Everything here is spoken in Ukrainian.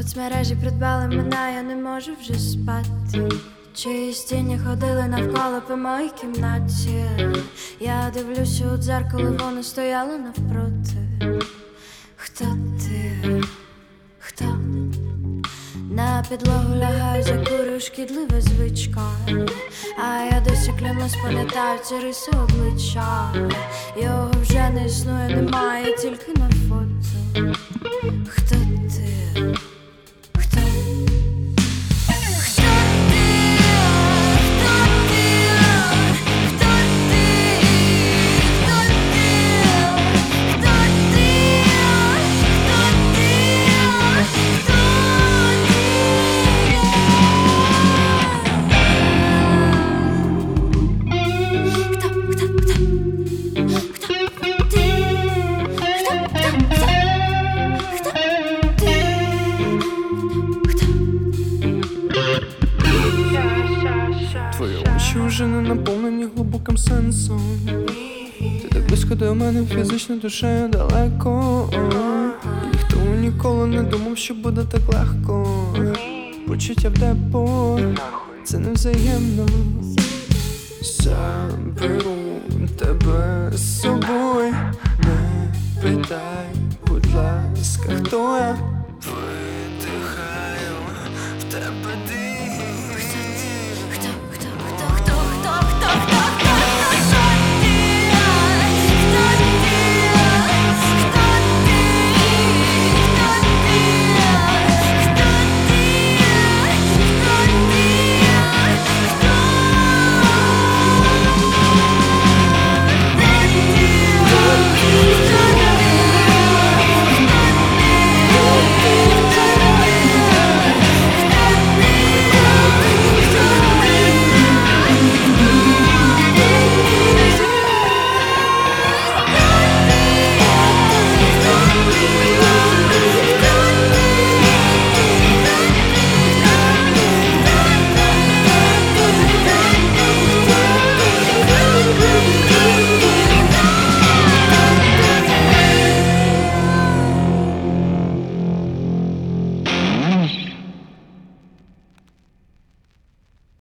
Соцмережі придбали мене, я не можу вже спати. Чиїсь тіні ходили навколо по моїй кімнаті. Я дивлюся у дзеркало, воно стояло навпроти. Хто ти? Хто? На підлогу лягаю, закурю, шкідлива звичка. А я досі клянусь, пам'ятаю ці риси обличчя. Його вже не існує, немає, тільки на фото. Хто ти? Хто? Твої очі вже не наповнені глибоким сенсом. Ти так близько до мене, фізично, душею далеко. І ніхто ніколи не думав, що буде так легко. Почуття в депо, це невзаємно. Заберу тебе з собою. Не питай, будь ласка, хто я. Видихаю в тебе.